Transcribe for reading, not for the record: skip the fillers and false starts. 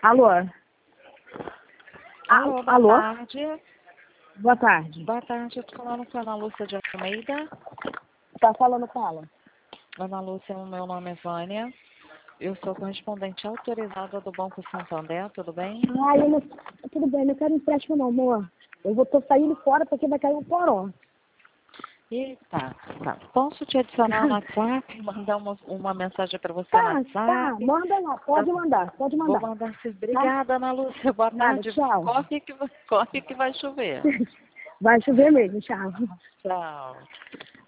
Alô? Alô, boa Alô? tarde. Boa tarde. Boa tarde, eu tô falando com a Ana Lúcia de Almeida. Tá falando com ela? Ana Lúcia, o meu nome é Vânia. Eu sou correspondente autorizada do Banco Santander, tudo bem? Ah, eu não... Tudo bem, não quero empréstimo não, amor. Tô saindo fora porque vai cair um poró. Eita, tá. Posso te adicionar no WhatsApp, mandar uma mensagem para você no Tá, WhatsApp? manda lá, pode mandar, pode Vou mandar. mandar sim. Obrigada, Ana Lúcia. Boa Nada, tarde. tchau. Corre que vai chover. Vai chover mesmo, tchau. Tchau.